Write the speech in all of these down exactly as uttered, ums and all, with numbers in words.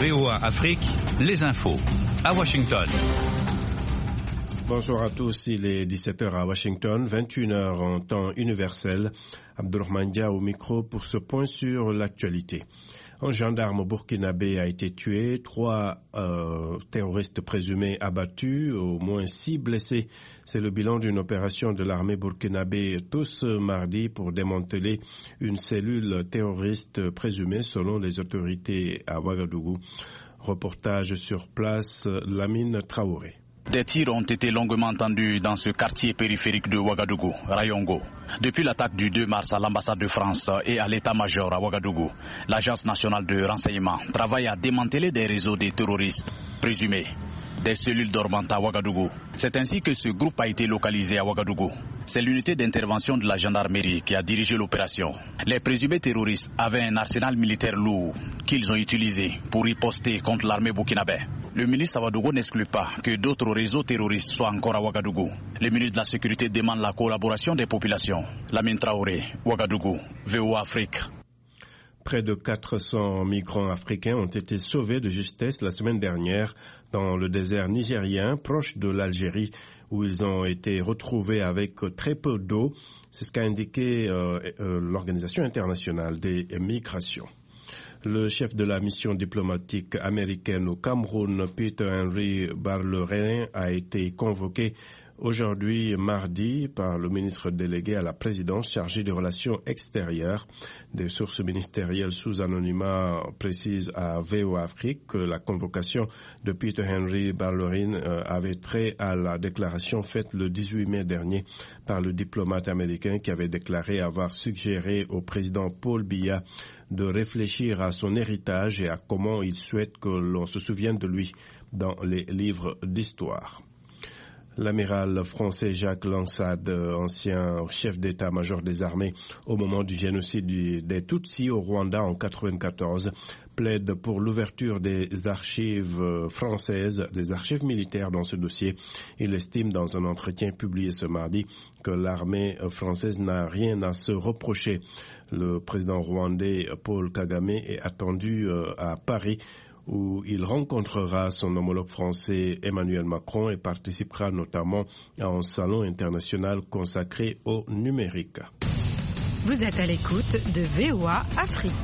V O A Afrique, les infos à Washington. Bonsoir à tous, il est dix-sept heures à Washington, vingt et une heures en temps universel. Abdourahmane Dia au micro pour ce point sur l'actualité. Un gendarme burkinabé a été tué, trois euh, terroristes présumés abattus, au moins six blessés. C'est le bilan d'une opération de l'armée burkinabé tous mardi pour démanteler une cellule terroriste présumée selon les autorités à Ouagadougou. Reportage sur place, Lamine Traoré. Des tirs ont été longuement entendus dans ce quartier périphérique de Ouagadougou, Rayongo. Depuis l'attaque du deux mars à l'ambassade de France et à l'état-major à Ouagadougou, l'Agence nationale de renseignement travaille à démanteler des réseaux de terroristes présumés, des cellules dormantes à Ouagadougou. C'est ainsi que ce groupe a été localisé à Ouagadougou. C'est l'unité d'intervention de la gendarmerie qui a dirigé l'opération. Les présumés terroristes avaient un arsenal militaire lourd qu'ils ont utilisé pour riposter contre l'armée burkinabé. Le ministre Ouagadougou n'exclut pas que d'autres réseaux terroristes soient encore à Ouagadougou. Le ministre de la Sécurité demande la collaboration des populations. Lamine Traoré, Ouagadougou, V O A Afrique. Près de quatre cents migrants africains ont été sauvés de justesse la semaine dernière dans le désert nigérien, proche de l'Algérie, où ils ont été retrouvés avec très peu d'eau. C'est ce qu'a indiqué euh, euh, l'Organisation internationale des migrations. Le chef de la mission diplomatique américaine au Cameroun, Peter Henry Barlerin, a été convoqué aujourd'hui, mardi, par le ministre délégué à la présidence chargé des relations extérieures. Des sources ministérielles sous anonymat précisent à V O A Afrique que la convocation de Peter Henry Barlerin avait trait à la déclaration faite le dix-huit mai dernier par le diplomate américain qui avait déclaré avoir suggéré au président Paul Biya de réfléchir à son héritage et à comment il souhaite que l'on se souvienne de lui dans les livres d'histoire. L'amiral français Jacques Lansade, ancien chef d'état-major des armées au moment du génocide des Tutsis au Rwanda en quatre-vingt-quatorze, plaide pour l'ouverture des archives françaises, des archives militaires dans ce dossier. Il estime dans un entretien publié ce mardi que l'armée française n'a rien à se reprocher. Le président rwandais Paul Kagame est attendu à Paris, où il rencontrera son homologue français Emmanuel Macron et participera notamment à un salon international consacré au numérique. Vous êtes à l'écoute de V O A Afrique.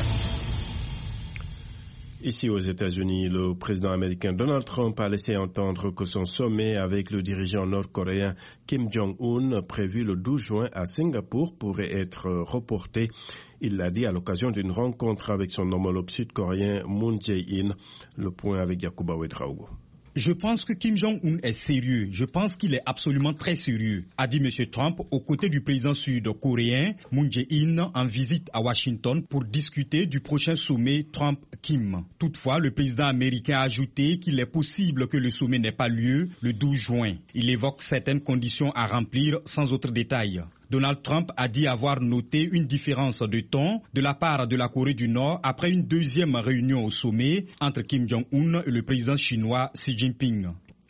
Ici aux États-Unis, le président américain Donald Trump a laissé entendre que son sommet avec le dirigeant nord-coréen Kim Jong-un, prévu le douze juin à Singapour, pourrait être reporté. Il l'a dit à l'occasion d'une rencontre avec son homologue sud-coréen Moon Jae-in. Le point avec Yacouba Ouedraogo. Je pense que Kim Jong-un est sérieux. Je pense qu'il est absolument très sérieux, a dit M. Trump aux côtés du président sud-coréen Moon Jae-in en visite à Washington pour discuter du prochain sommet Trump-Kim. Toutefois, le président américain a ajouté qu'il est possible que le sommet n'ait pas lieu le douze juin. Il évoque certaines conditions à remplir sans autre détail. Donald Trump a dit avoir noté une différence de ton de la part de la Corée du Nord après une deuxième réunion au sommet entre Kim Jong-un et le président chinois Xi Jinping.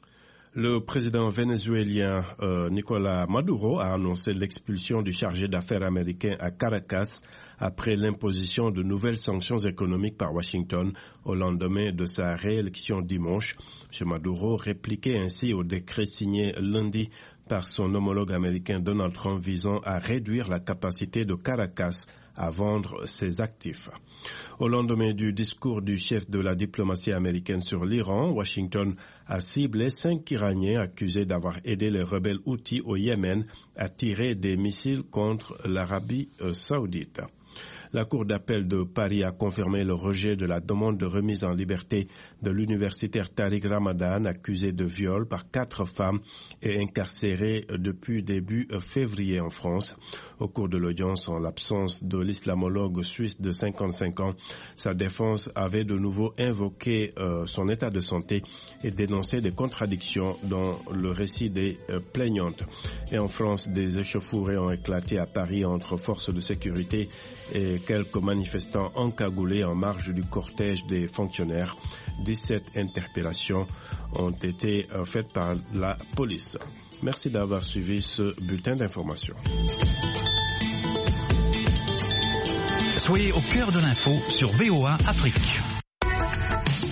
Le président vénézuélien euh, Nicolás Maduro a annoncé l'expulsion du chargé d'affaires américain à Caracas après l'imposition de nouvelles sanctions économiques par Washington au lendemain de sa réélection dimanche. M. Maduro répliquait ainsi au décret signé lundi par son homologue américain Donald Trump visant à réduire la capacité de Caracas à vendre ses actifs. Au lendemain du discours du chef de la diplomatie américaine sur l'Iran, Washington a ciblé cinq Iraniens accusés d'avoir aidé les rebelles houthis au Yémen à tirer des missiles contre l'Arabie saoudite. La Cour d'appel de Paris a confirmé le rejet de la demande de remise en liberté de l'universitaire Tariq Ramadan, accusé de viol par quatre femmes et incarcéré depuis début février en France. Au cours de l'audience, en l'absence de l'islamologue suisse de cinquante-cinq ans, sa défense avait de nouveau invoqué euh, son état de santé et dénoncé des contradictions dans le récit des euh, plaignantes. Et en France, des échauffourées ont éclaté à Paris entre forces de sécurité et quelques manifestants encagoulés en marge du cortège des fonctionnaires. dix-sept interpellations ont été faites par la police. Merci d'avoir suivi ce bulletin d'information. Soyez au cœur de l'info sur V O A Afrique.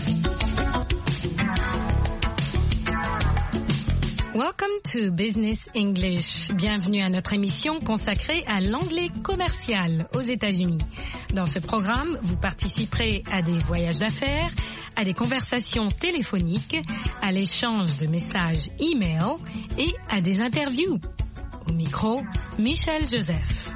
Welcome to Business English. Bienvenue à notre émission consacrée à l'anglais commercial aux États-Unis. Dans ce programme, vous participerez à des voyages d'affaires, à des conversations téléphoniques, à l'échange de messages e-mail et à des interviews. Au micro, Michel Joseph.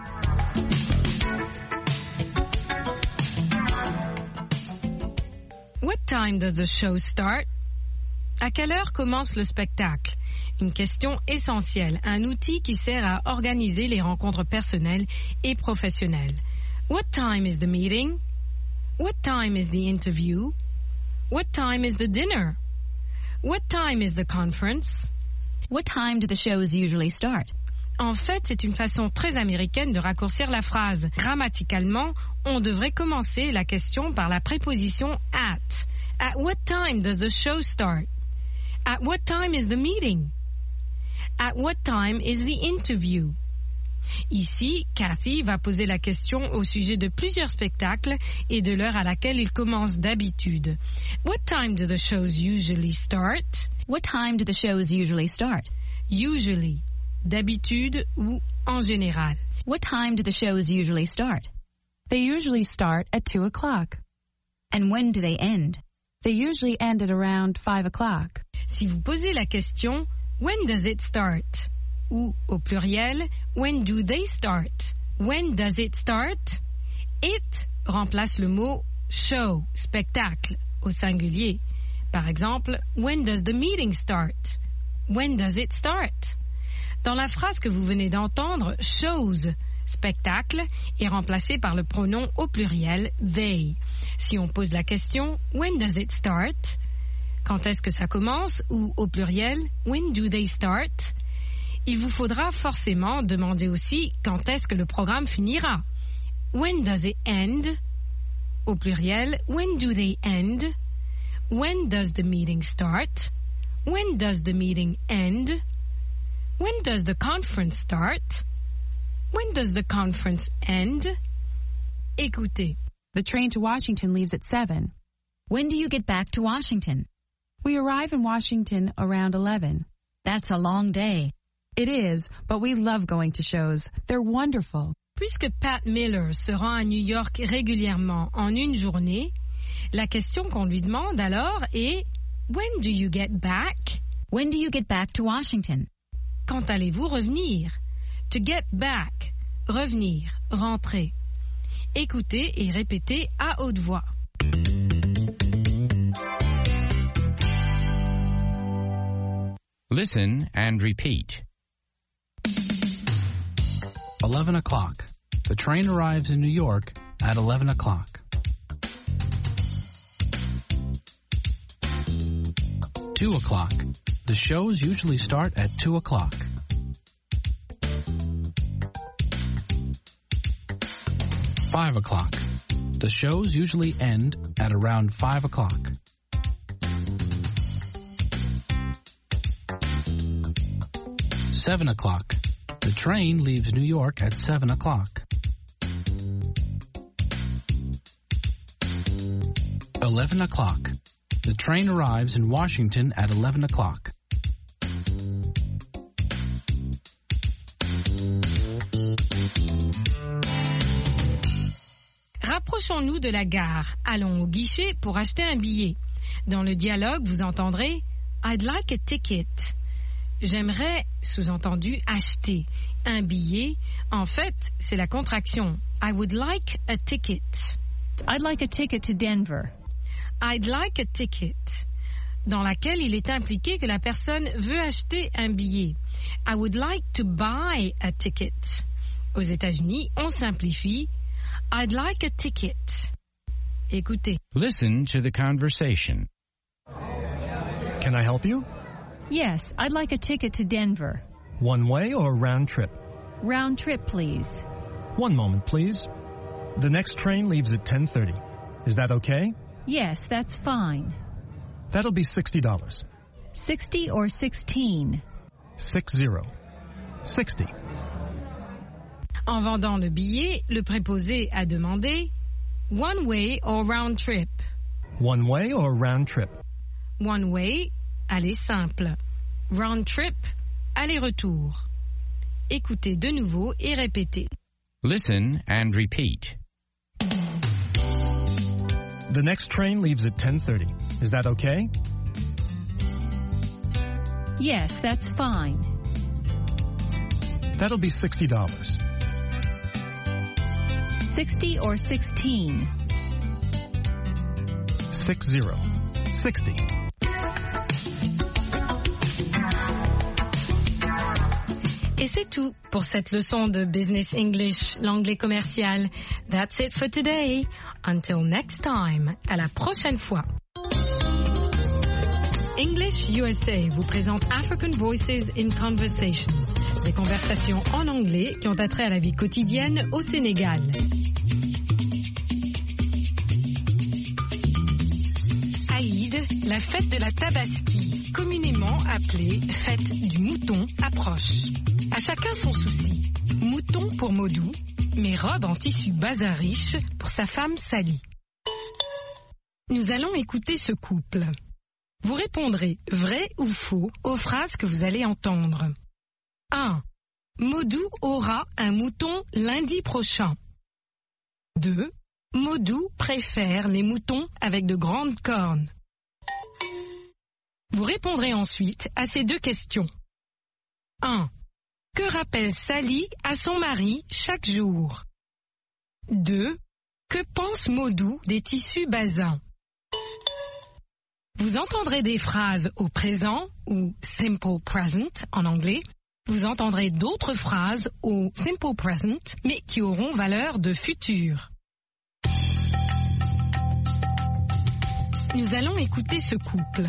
What time does the show start? À quelle heure commence le spectacle? Une question essentielle, un outil qui sert à organiser les rencontres personnelles et professionnelles. What time is the meeting? What time is the interview? What time is the dinner? What time is the conference? What time do the shows usually start? En fait, c'est une façon très américaine de raccourcir la phrase. Grammaticalement, on devrait commencer la question par la préposition at. At what time does the show start? At what time is the meeting? At what time is the interview? Ici, Cathy va poser la question au sujet de plusieurs spectacles et de l'heure à laquelle ils commencent d'habitude. What time do the shows usually start? What time do the shows usually start? Usually, d'habitude ou en général. What time do the shows usually start? They usually start at two o'clock. And when do they end? They usually end at around five o'clock. Si vous posez la question, when does it start? Ou au pluriel, when do they start? When does it start? It remplace le mot show, spectacle, au singulier. Par exemple, when does the meeting start? When does it start? Dans la phrase que vous venez d'entendre, shows, spectacle, est remplacé par le pronom au pluriel they. Si on pose la question, when does it start? Quand est-ce que ça commence? Ou au pluriel, when do they start? Il vous faudra forcément demander aussi quand est-ce que le programme finira. When does it end? Au pluriel, when do they end? When does the meeting start? When does the meeting end? When does the conference start? When does the conference end? Écoutez. The train to Washington leaves at seven. When do you get back to Washington? We arrive in Washington around eleven. That's a long day. It is, but we love going to shows. They're wonderful. Puisque Pat Miller se rend à New York régulièrement en une journée, la question qu'on lui demande alors est When do you get back? When do you get back to Washington? Quand allez-vous revenir? To get back, revenir, rentrer. Écoutez et répétez à haute voix. Listen and repeat. eleven o'clock. The train arrives in New York at eleven o'clock. two o'clock. The shows usually start at two o'clock. five o'clock. The shows usually end at around five o'clock. seven o'clock. The train leaves New York at seven o'clock. eleven o'clock. The train arrives in Washington at eleven o'clock. Rapprochons-nous de la gare. Allons au guichet pour acheter un billet. Dans le dialogue, vous entendrez « I'd like a ticket ». J'aimerais, sous-entendu, acheter un billet. En fait, c'est la contraction « I would like a ticket ». I'd like a ticket to Denver. I'd like a ticket, dans laquelle il est impliqué que la personne veut acheter un billet. I would like to buy a ticket. Aux États-Unis, on simplifie I'd like a ticket. Écoutez. Listen to the conversation. Can I help you? Yes, I'd like a ticket to Denver. One way or round trip? Round trip, please. One moment, please. The next train leaves at ten thirty. Is that okay? Yes, that's fine. That'll be sixty dollars. Sixty or sixteen? Six zero. Sixty. En vendant le billet, le préposé a demandé one way or round trip. One way or round trip? One way, aller simple. round trip, aller-retour. Écoutez de nouveau et répétez. Listen and repeat. The next train leaves at ten thirty. Is that okay? Yes, that's fine. That'll be sixty dollars. sixty or sixteen? Six zero. Sixty. Et c'est tout pour cette leçon de Business English, l'anglais commercial. That's it for today. Until next time. À la prochaine fois. English U S A vous présente African Voices in Conversation. Des conversations en anglais qui ont attrait à la vie quotidienne au Sénégal. Aïd, la fête de la Tabaski, communément appelée fête du mouton, approche. À chacun son souci. Mouton pour Modou, mais robe en tissu bazin riche pour sa femme Sally. Nous allons écouter ce couple. Vous répondrez vrai ou faux aux phrases que vous allez entendre. un. Modou aura un mouton lundi prochain. deux. Modou préfère les moutons avec de grandes cornes. Vous répondrez ensuite à ces deux questions. un. Que rappelle Sally à son mari chaque jour? deux. Que pense Modou des tissus bazins? Vous entendrez des phrases au présent ou simple present en anglais. Vous entendrez d'autres phrases au simple present mais qui auront valeur de futur. Nous allons écouter ce couple.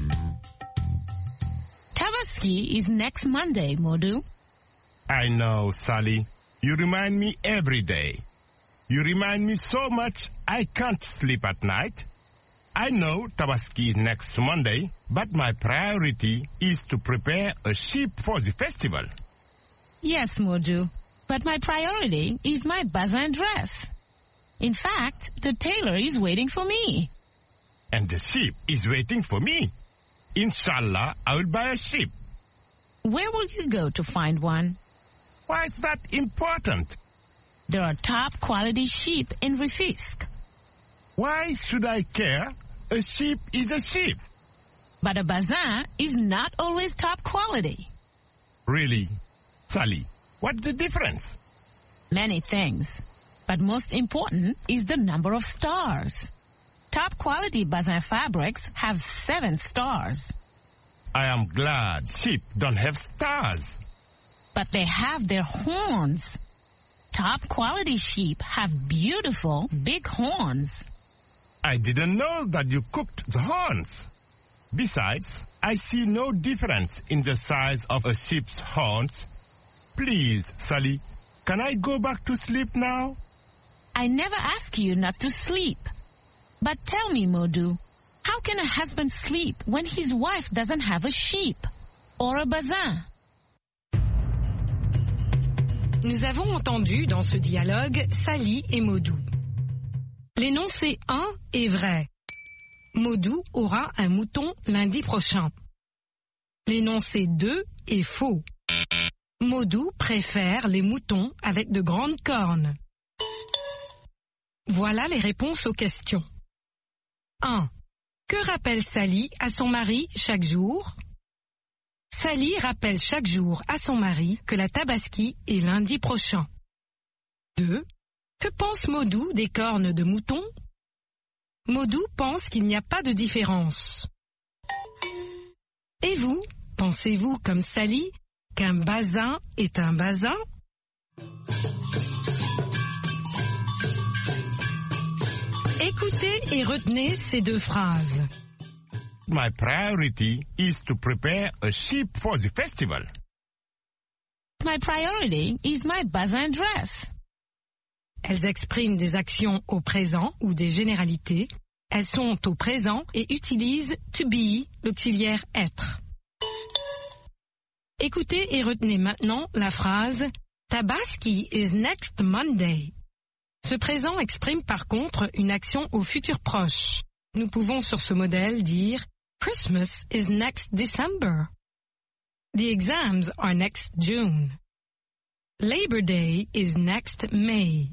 Tabaski is next Monday, Modou. I know, Sally. You remind me every day. You remind me so much I can't sleep at night. I know Tabaski is next Monday, but my priority is to prepare a sheep for the festival. Yes, Modou, but my priority is my bazin dress. In fact, the tailor is waiting for me. And the sheep is waiting for me. Inshallah, I will buy a sheep. Where will you go to find one? Why is that important? There are top quality sheep in Rufisque. Why should I care? A sheep is a sheep. But a bazin is not always top quality. Really? Sally, what's the difference? Many things. But most important is the number of stars. Top quality bazin fabrics have seven stars. I am glad sheep don't have stars. But they have their horns. Top quality sheep have beautiful big horns. I didn't know that you cooked the horns. Besides, I see no difference in the size of a sheep's horns. Please, Sally, can I go back to sleep now? I never ask you not to sleep. But tell me, Modou, how can a husband sleep when his wife doesn't have a sheep or a bazin? Nous avons entendu dans ce dialogue Sally et Modou. L'énoncé un est vrai. Modou aura un mouton lundi prochain. L'énoncé deux est faux. Modou préfère les moutons avec de grandes cornes. Voilà les réponses aux questions. un. Que rappelle Sally à son mari chaque jour? Sally rappelle chaque jour à son mari que la Tabaski est lundi prochain. deux. Que pense Modou des cornes de mouton? Modou pense qu'il n'y a pas de différence. Et vous, pensez-vous comme Sally qu'un bazin est un bazin? Écoutez et retenez ces deux phrases. My priority is to prepare a sheep for the festival. My priority is my bazin dress. Elles expriment des actions au présent ou des généralités. Elles sont au présent et utilisent to be, l'auxiliaire être. Écoutez et retenez maintenant la phrase Tabaski is next Monday. Ce présent exprime par contre une action au futur proche. Nous pouvons sur ce modèle dire Christmas is next December. The exams are next June. Labor Day is next May.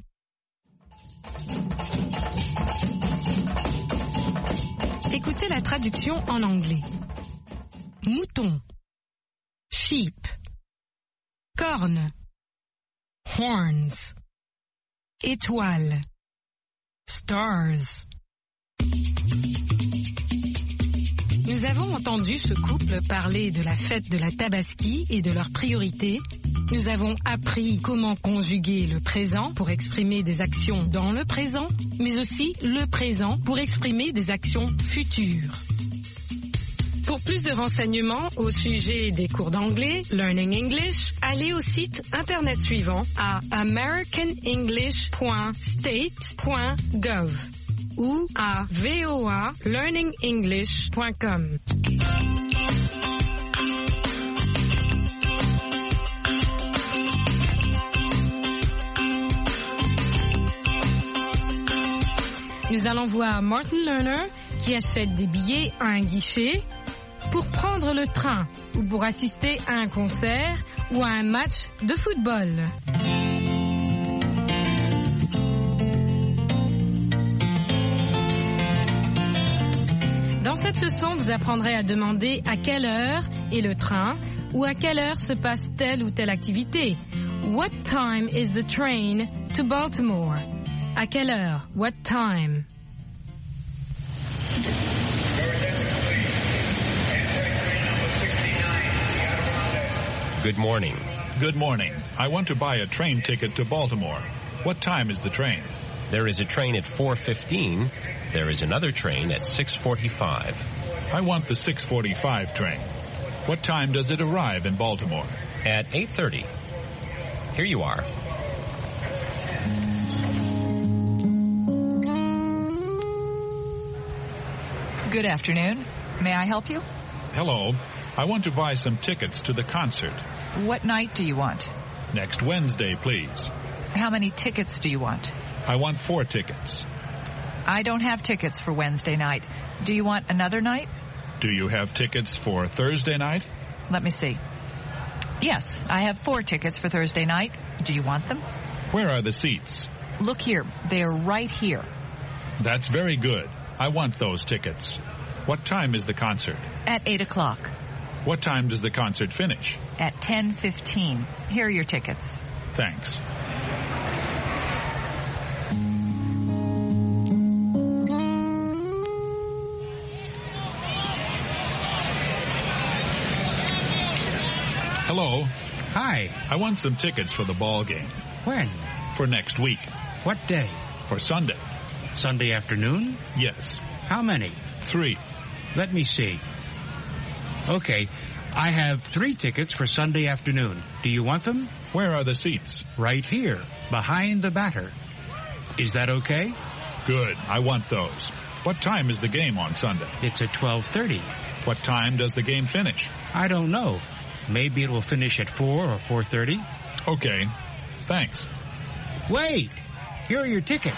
Écoutez la traduction en anglais. Mouton. Sheep. Corne. Horns. Étoile. Stars. Nous avons entendu ce couple parler de la fête de la Tabaski et de leurs priorités. Nous avons appris comment conjuguer le présent pour exprimer des actions dans le présent, mais aussi le présent pour exprimer des actions futures. Pour plus de renseignements au sujet des cours d'anglais, Learning English, allez au site internet suivant à american english point state point gov ou à v o a learning english point com. Nous allons voir Martin Lerner qui achète des billets à un guichet pour prendre le train ou pour assister à un concert ou à un match de football. Dans cette leçon, vous apprendrez à demander à quelle heure est le train ou à quelle heure se passe telle ou telle activité. What time is the train to Baltimore? À quelle heure? What time? Good morning. Good morning. I want to buy a train ticket to Baltimore. What time is the train? There is a train at four fifteen. There is another train at six forty-five. I want the six forty-five train. What time does it arrive in Baltimore? At eight thirty. Here you are. Good afternoon. May I help you? Hello. I want to buy some tickets to the concert. What night do you want? Next Wednesday, please. How many tickets do you want? I want four tickets. I don't have tickets for Wednesday night. Do you want another night? Do you have tickets for Thursday night? Let me see. Yes, I have four tickets for Thursday night. Do you want them? Where are the seats? Look here. They are right here. That's very good. I want those tickets. What time is the concert? At eight o'clock. What time does the concert finish? At ten fifteen. Here are your tickets. Thanks. Hello. Hi. I want some tickets for the ball game. When? For next week. What day? For Sunday. Sunday afternoon? Yes. How many? Three. Let me see. Okay. I have three tickets for Sunday afternoon. Do you want them? Where are the seats? Right here, behind the batter. Is that okay? Good. I want those. What time is the game on Sunday? It's at twelve thirty. What time does the game finish? I don't know. Maybe it will finish at four or four thirty. Okay. Thanks. Wait! Here are your tickets.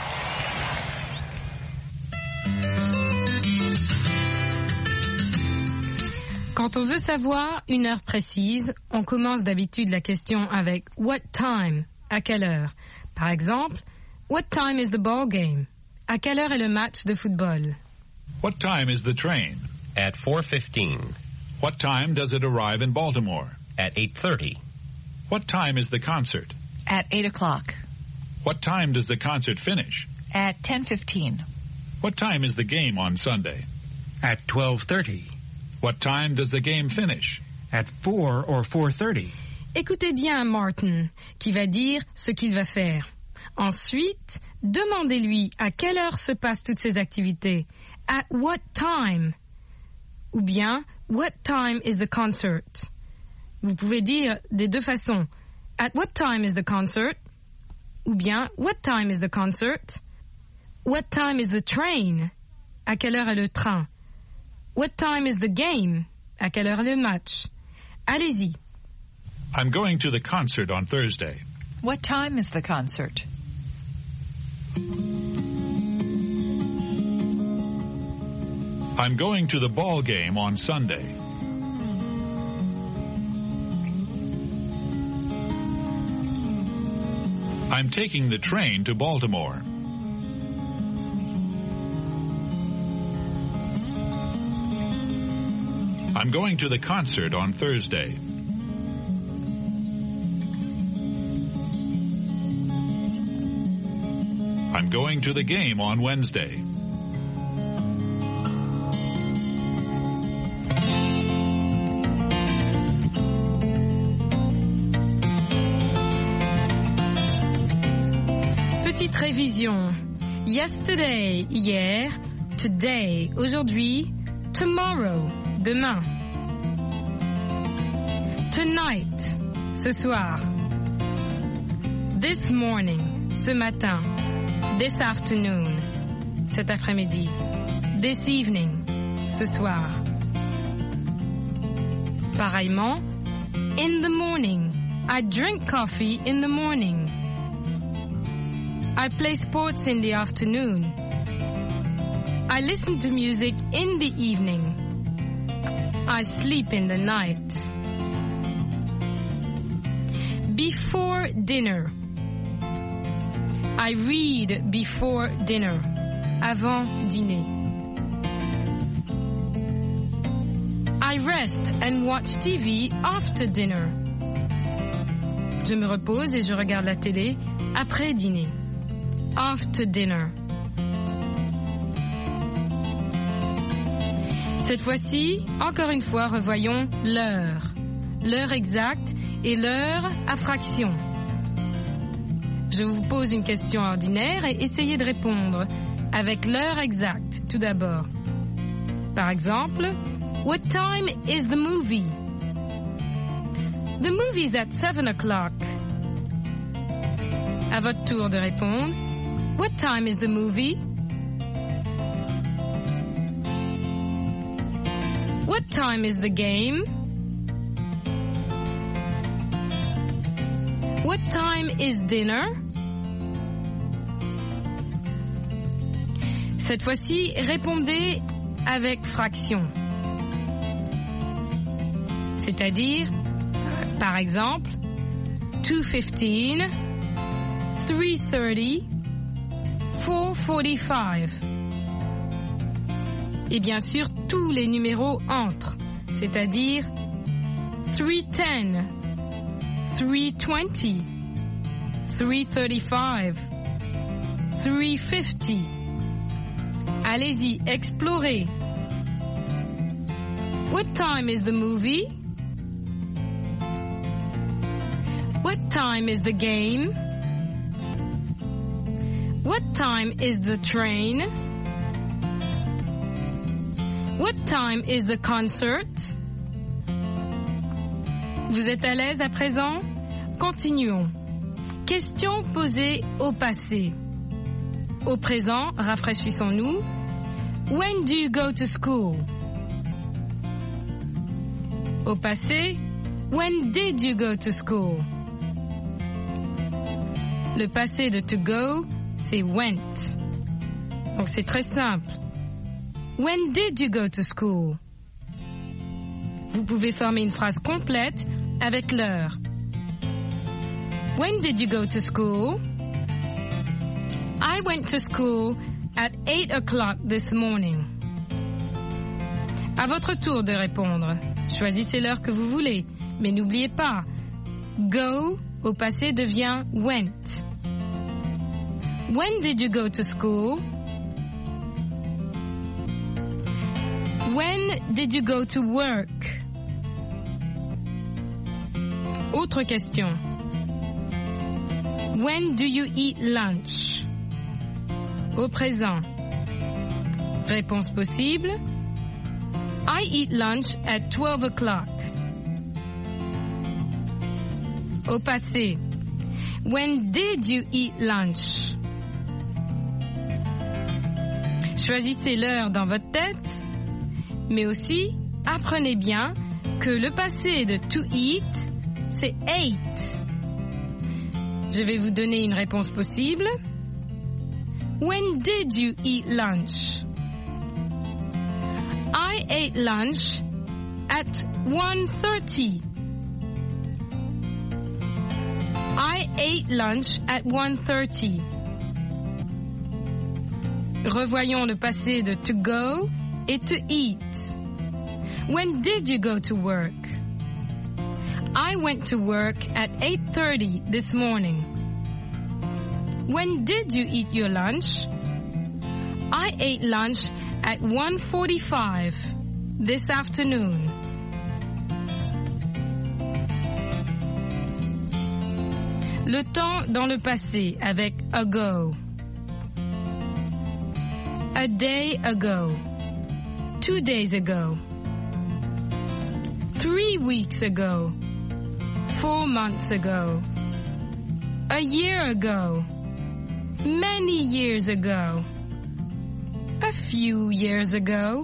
Quand on veut savoir une heure précise, on commence d'habitude la question avec what time? À quelle heure? Par exemple, what time is the ball game? À quelle heure est le match de football? What time is the train? At four fifteen. What time does it arrive in Baltimore? At eight thirty. What time is the concert? At eight o'clock. What time does the concert finish? At ten fifteen. What time is the game on Sunday? At twelve thirty. What time does the game finish? At four or four thirty. Écoutez bien Martin, qui va dire ce qu'il va faire. Ensuite, demandez-lui à quelle heure se passent toutes ces activités. At what time? Ou bien, what time is the concert? Vous pouvez dire des deux façons. At what time is the concert? Ou bien, what time is the concert? What time is the train? À quelle heure est le train? What time is the game? À quelle heure est le match? Allez-y. I'm going to the concert on Thursday. What time is the concert? I'm going to the ball game on Sunday. I'm taking the train to Baltimore. I'm going to the concert on Thursday. I'm going to the game on Wednesday. Petite révision. Yesterday, hier. Today, aujourd'hui. Tomorrow, demain. Tonight, ce soir. This morning, ce matin. This afternoon, cet après-midi. This evening, ce soir. Pareillement, in the morning. I drink coffee in the morning. I play sports in the afternoon. I listen to music in the evening. I sleep in the night. Before dinner. I read before dinner. Avant dîner. I rest and watch T V after dinner. Je me repose et je regarde la télé après dîner. After dinner. Cette fois-ci, encore une fois, revoyons l'heure. L'heure exacte et l'heure à fraction. Je vous pose une question ordinaire et essayez de répondre avec l'heure exacte, tout d'abord. Par exemple, what time is the movie? The movie's at seven o'clock. À votre tour de répondre. What time is the movie? What time is the game? What time is dinner? Cette fois-ci, répondez avec fraction. C'est-à-dire, par exemple, two fifteen, three thirty, four forty-five. Et bien sûr, tous les numéros entrent, c'est-à-dire three ten, three twenty, three thirty-five, three fifty. Allez-y, explorez. What time is the movie? What time is the game? What time is the train? What time is the concert? Vous êtes à l'aise à présent? Continuons. Question posée au passé. Au présent, rafraîchissons-nous. When do you go to school? Au passé, when did you go to school? Le passé de to go, c'est went. Donc c'est très simple. When did you go to school? Vous pouvez former une phrase complète avec l'heure. When did you go to school? I went to school at eight o'clock this morning. À votre tour de répondre. Choisissez l'heure que vous voulez, mais n'oubliez pas, go au passé devient went. When did you go to school? When did you go to work? Autre question. When do you eat lunch? Au présent. Réponse possible. I eat lunch at twelve o'clock. Au passé. When did you eat lunch? Choisissez l'heure dans votre tête, mais aussi apprenez bien que le passé de to eat, c'est ate. Je vais vous donner une réponse possible. When did you eat lunch? I ate lunch at one thirty. I ate lunch at one thirty. Revoyons le passé de to go et to eat. When did you go to work? I went to work at eight thirty this morning. When did you eat your lunch? I ate lunch at one forty-five this afternoon. Le temps dans le passé avec ago. A day ago. Two days ago. Three weeks ago. Four months ago. A year ago. Many years ago. A few years ago.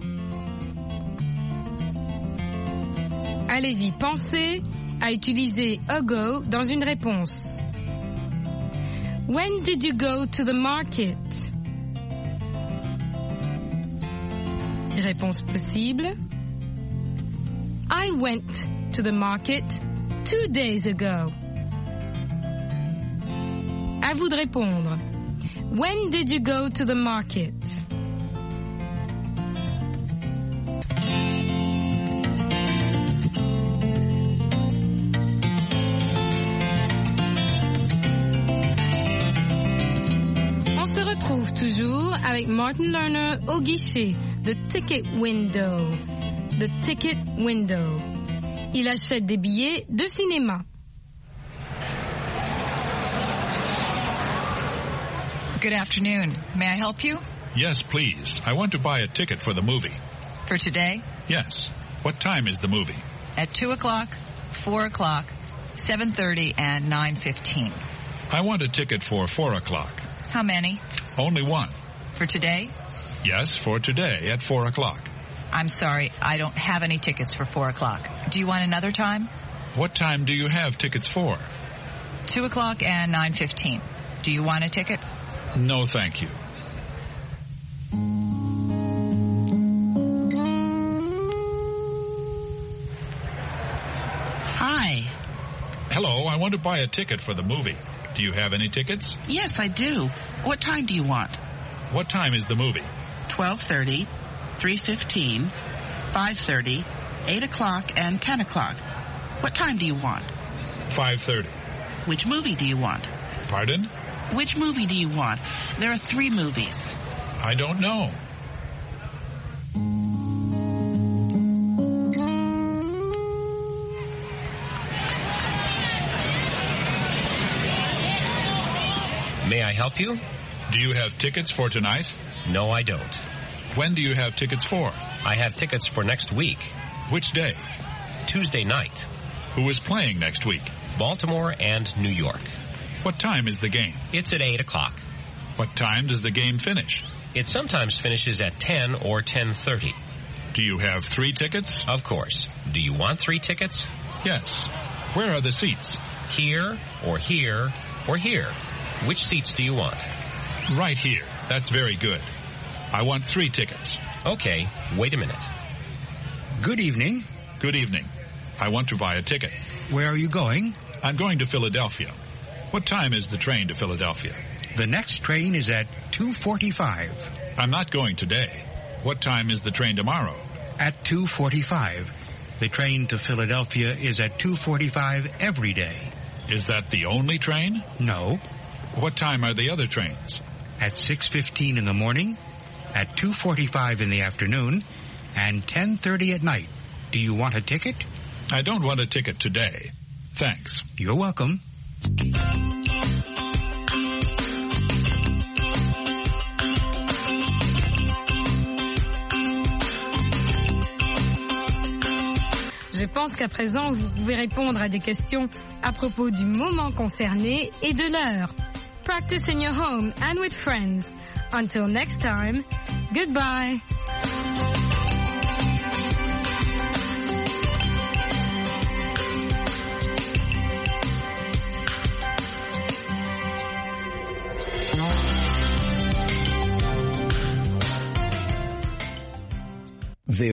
Allez-y, pensez à utiliser ago dans une réponse. When did you go to the market? Réponse possible. I went to the market two days ago. À vous de répondre. When did you go to the market? On se retrouve toujours avec Martin Lerner au guichet. The Ticket Window. The Ticket Window. Il achète des billets de cinéma. Good afternoon. May I help you? Yes, please. I want to buy a ticket for the movie. For today? Yes. What time is the movie? At two o'clock, four o'clock, seven thirty, and nine fifteen. I want a ticket for four o'clock. How many? Only one. For today? Yes, for today at four o'clock. I'm sorry, I don't have any tickets for four o'clock. Do you want another time? What time do you have tickets for? Two o'clock and nine fifteen. Do you want a ticket? No, thank you. Hi. Hello, I want to buy a ticket for the movie. Do you have any tickets? Yes, I do. What time do you want? What time is the movie? twelve thirty, three fifteen, five thirty, eight o'clock, and ten o'clock. What time do you want? five thirty. Which movie do you want? Pardon? Which movie do you want? There are three movies. I don't know. May I help you? Do you have tickets for tonight? No, I don't. When do you have tickets for? I have tickets for next week. Which day? Tuesday night. Who is playing next week? Baltimore and New York. What time is the game? It's at eight o'clock. What time does the game finish? It sometimes finishes at ten or ten thirty. Do you have three tickets? Of course. Do you want three tickets? Yes. Where are the seats? Here, or here, or here. Which seats do you want? Right here. That's very good. I want three tickets. Okay, wait a minute. Good evening. Good evening. I want to buy a ticket. Where are you going? I'm going to Philadelphia. What time is the train to Philadelphia? The next train is at two forty-five. I'm not going today. What time is the train tomorrow? At two forty-five. The train to Philadelphia is at two forty-five every day. Is that the only train? No. What time are the other trains? At six fifteen in the morning, at two forty-five in the afternoon, and ten thirty at night. Do you want a ticket? I don't want a ticket today. Thanks. You're welcome. Je pense qu'à présent, vous pouvez répondre à des questions à propos du moment concerné et de l'heure. Practice in your home and with friends. Until next time, goodbye.